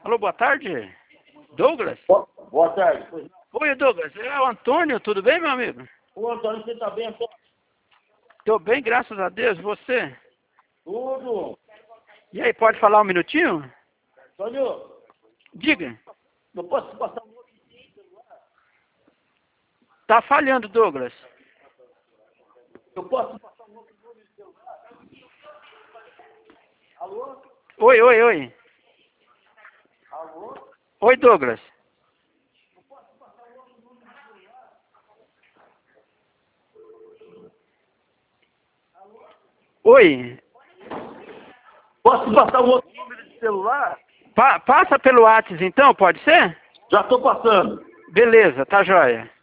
Alô, boa tarde. Douglas? Boa tarde. Oi, Douglas. É o Antônio, tudo bem, meu amigo? Ô, Antônio, você tá bem, Antônio? Tô bem, graças a Deus. Você? Tudo. E aí, pode falar um minutinho? Antônio, Diga. eu posso te passar um outro celular? Tá falhando, Douglas. Eu posso te passar um outro número de celular? Alô? Oi, oi, oi. Alô? Oi, Douglas. Oi. Posso te passar um outro número de celular? Passa pelo WhatsApp então, pode ser? Já tô passando. Beleza, tá joia.